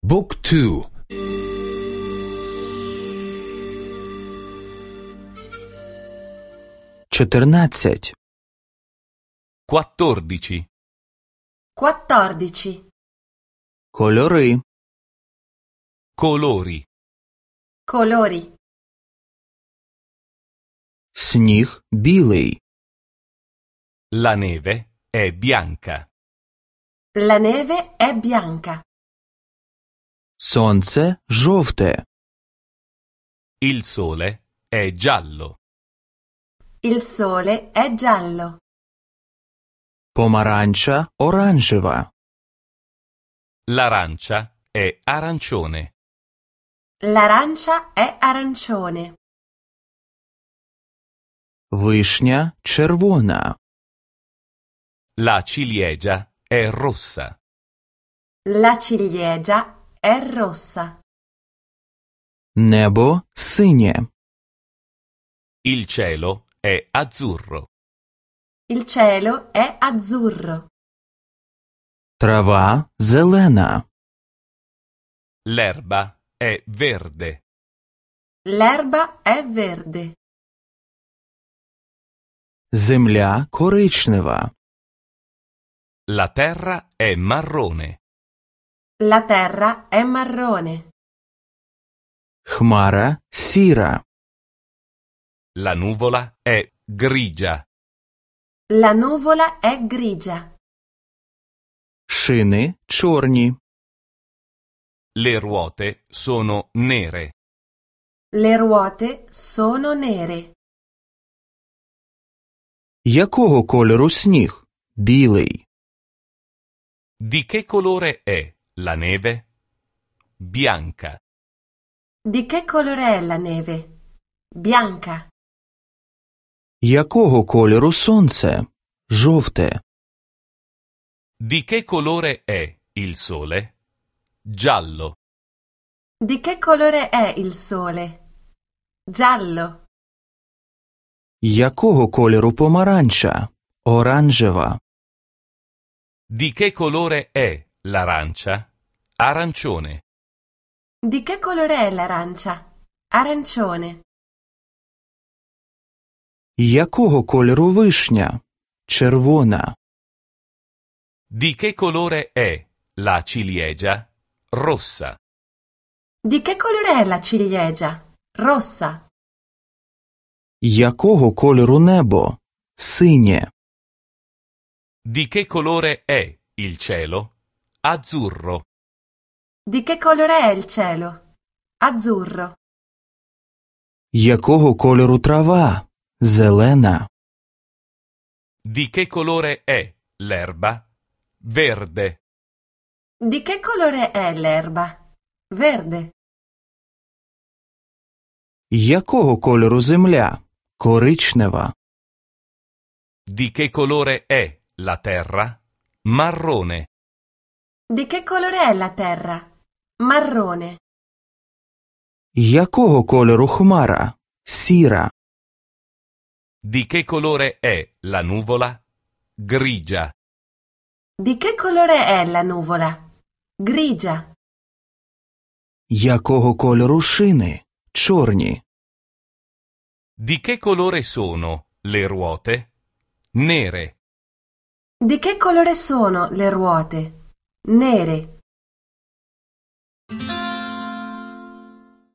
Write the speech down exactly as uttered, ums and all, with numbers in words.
บุ๊กทูчотирнадцять quattordici quattordici кольори colori colori сніг білий la neve è bianca la neve è bianca сонце жовте il sole è giallo il sole è giallo помаранча оранжева l'arancia è arancione l'arancia è arancione вишня червона la ciliegia è rossa la ciliegia è rossa небо синє il cielo è azzurro il cielo è azzurro трава зелена l'erba è verde l'erba è verde земля коричнева la terra è marrone la terra è marrone хмара сіра la nuvola è grigia la nuvola è grigia шини чорні le ruote sono nere le ruote sono nere якого кольору сніг білий di che colore è la neve bianca di che colore è la neve bianca якого кольору сонце жовте di che colore è il sole giallo di che colore è il sole giallo якого кольору помаранча оранжева di che colore è l'arancia arancione di che colore è l'arancia arancione якого кольору вишня червона di che colore è la ciliegia rossa di che colore è la ciliegia rossa якого кольору небо синє di che colore è il cielo azzurro di che colore è il cielo azzurro якого кольору трава зелена di che colore è l'erba verde di che colore è l'erba verde якого кольору земля коричнева di che colore è la terra marrone di che colore è la terra marrone якого кольору хмара сіра di che colore è la nuvola grigia di che colore è la nuvola grigia якого кольору шини чорні di che colore sono le ruote nere di che colore sono le ruote nere